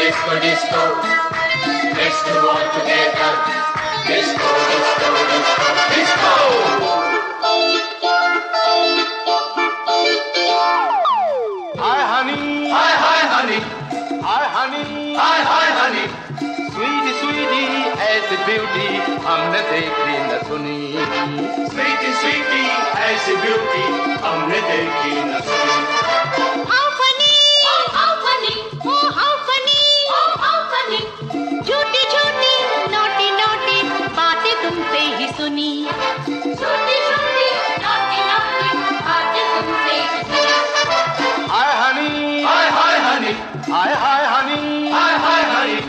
disco, disco. Let's do all together. Disco, disco, disco, disco. Hi honey, Hi, hi, honey. hi honey, Hi, hi, honey. sweetie sweetie ऐसी beauty हमने देखी न सुनी. Sweetie, sweetie, ऐसी beauty हमने देखी न सुनी. How funny, how funny, oh how funny, oh how funny. झूठी झूठी, naughty naughty बातें तुमसे ही सुनी. झूठी झूठी, naughty naughty बातें तुमसे ही सुनी. Hi honey, Hi, hi, honey. hi hi honey. Hi, hi, honey.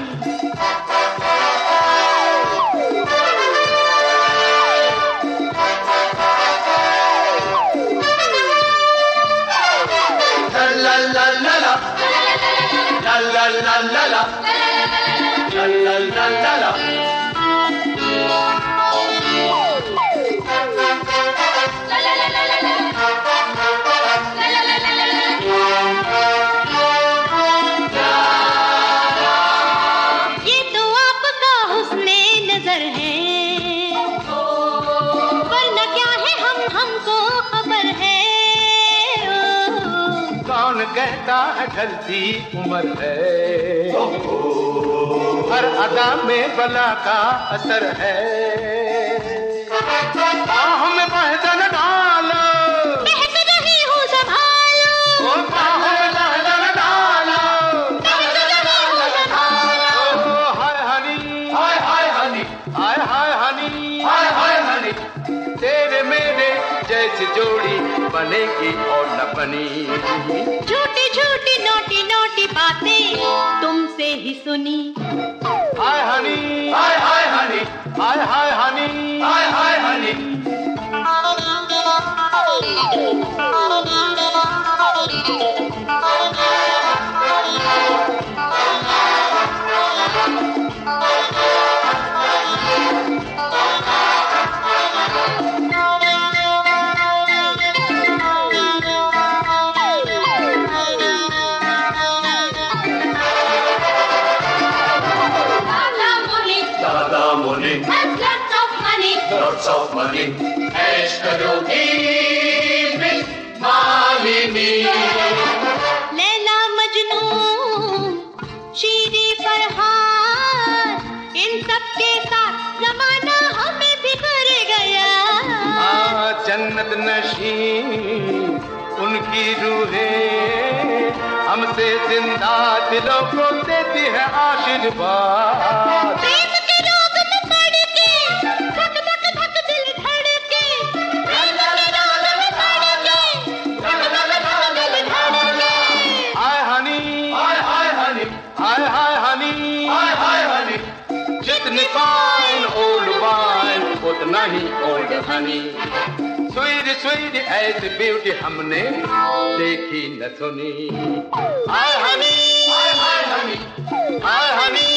La la la la. La la la la la. La la la la la. ये तो आपका हुस्ने नजर है, वरना क्या है हमको खबर है. कौन कहता है ढलती उम्र है, हर अदा में बला का असर है. बाहों में बहजन डालो, बहक रही हूँ संभालो, ओ बाहों में बहजन डालो. बहक रही हूँ संभालो. ओ हाय honey, Hi, hi, honey. Hi hi honey. Hi, hi, honey. तेरे मेरे जैसी जोड़ी बनेगी और न बनी. झूठी झूठी नोटी नोटी बातें तुमसे ही सुनी. हाय honey, Hi, hi, honey. Hi hi honey. Hi, hi, honey. Dada money, lots of money. ऐश करोगी मिस मालिनी. लैला मजनू शीरी फरहान इन सब के साथ जमाना हमें बिखर गया. जन्नत नशीं उनकी रूहें हमसे जिंदा दिलों को देती है आशीर्वाद. प्रेम के रोग में पड़ के धक धक धक दिल धड़के. प्रेम के रोग में पड़ के धक धक धक दिल धड़के. Hi honey, Hi, hi, honey. Hi hi honey. Hi, hi, honey. जितनी फाइन ओल्ड वाइन उतना ही ओल्ड हनी. स्वीट स्वीट ऐसी ब्यूटी हमने देखी न सुनी. हाय हनी, Hi, hi, honey. हाय हनी.